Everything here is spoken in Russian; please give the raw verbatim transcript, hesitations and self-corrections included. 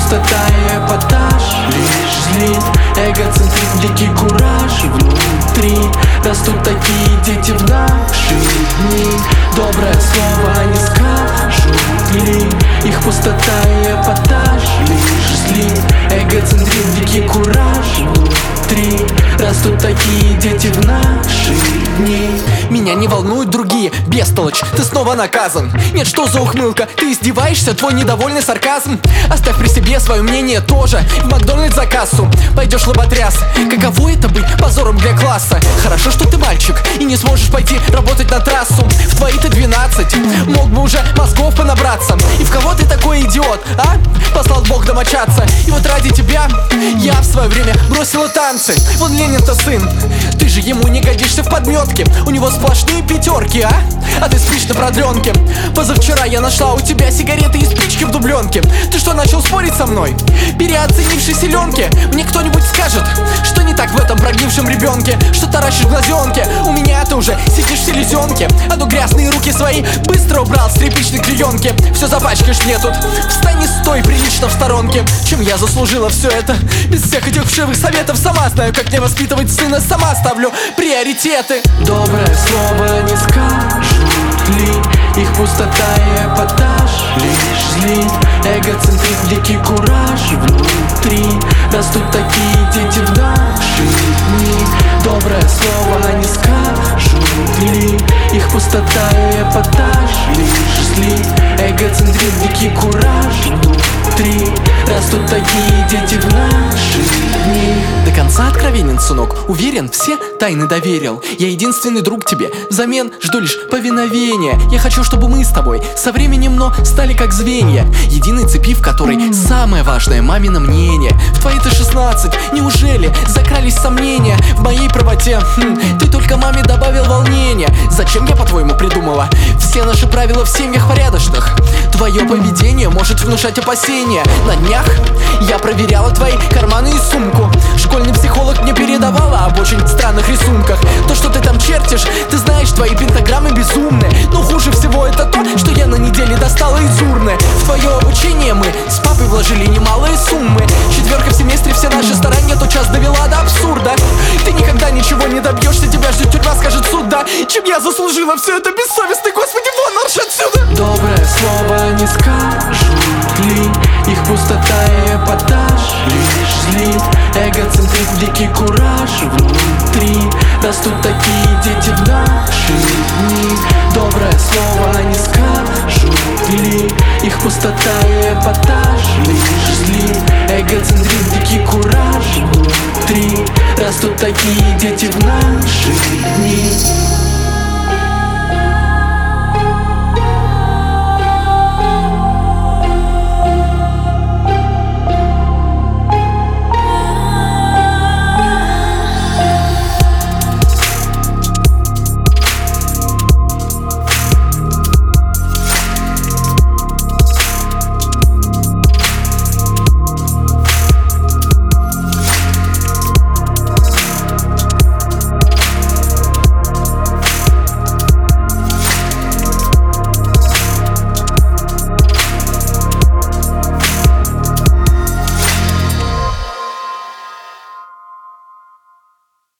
пустота и эпатаж лишь злит. Эгоцентризм, дикий кураж внутри. Растут такие дети в наши дни. Доброе слово они скажут ли? Их пустота и эпатаж лишь злит. Эгоцентризм, дикий кураж внутри. Растут такие дети в наши дни. Меня не волнуют другие, бестолочь, ты снова наказан. Нет, что за ухмылка, ты издеваешься, твой недовольный сарказм. Оставь при себе свое мнение тоже. В Макдональдс за кассу пойдешь лоботряс. Каково это быть позором для класса? Хорошо, что ты мальчик и не сможешь пойти работать на трассу. В твои-то двенадцать мог бы уже мозгов понабраться. И в кого ты такой идиот, а? Послал Бог домочаться. И вот ради тебя я в свое время бросила танцы. Вон Ленин-то сын, ты же ему не годишься в подметке. У него сплошные пятерки, а? А ты спишь на продленке. Позавчера я нашла у тебя сигареты и спички в дубленке. Ты что, начал спорить со мной? Переоценивший селенки. Мне кто-нибудь скажет, что не так в этом прогнившем ребенке? Что таращишь глазенки? У меня ты уже сидишь в селезенке. А ну грязные руки свои быстро убрал с тряпичной клеенки. Все запачкаешь мне тут. Встань и стой прилично в сторонке. Чем я заслужила все это? Без всех этих вшивых советов сама знаю, как мне воспитывать сына. Сама ставлю приоритеты. Доброе слово не скажут ли? Их пустота и эпатаж лишь злит. Эгоцентризм, дикий кураж внутри. Растут такие дети в наши дни. Доброе слово не скажут ли? Их пустота и эпатаж лишь злит. Эгоцентризм, дикий кураж внутри. Растут такие дети в наши дни. До конца откровенен, сынок, уверен, все тайны доверил. Я единственный друг тебе, взамен жду лишь повиновения. Я хочу, чтобы мы с тобой со временем, но стали как звенья единой цепи, в которой самое важное мамино мнение. В твои-то шестнадцать, неужели закрались сомнения в моей правоте? Хм, ты только маме добавил волнения. Зачем я, по-твоему, придумала все наши правила в семьях порядочных? Твое поведение может внушать опасения. На днях я проверяла твои карманы и сумку. Школьный психолог мне передавала об очень странных рисунках. То, что ты там чертишь, ты знаешь, твои пентаграммы безумны. Но хуже всего это то, что я на неделе достала из урны. В твое обучение мы с папой вложили немалые суммы. Четверка в семестре, все наши старания тотчас довела до абсурда. Ты никогда ничего не добьешься, тебя ждет тюрьма, скажет суд, да? Чем я заслужила все это бессовестный, господи, вон марш отсюда! Доброе слово не скажут ли? Их пустота и эпатаж лишь злит. Эгоцентризм, дикий кураж внутри. Растут такие дети в наши дни. Доброе слово не скажут ли? Их пустота и эпатаж лишь злит. Эгоцентризм, дикий кураж внутри. Растут такие дети в наши дни.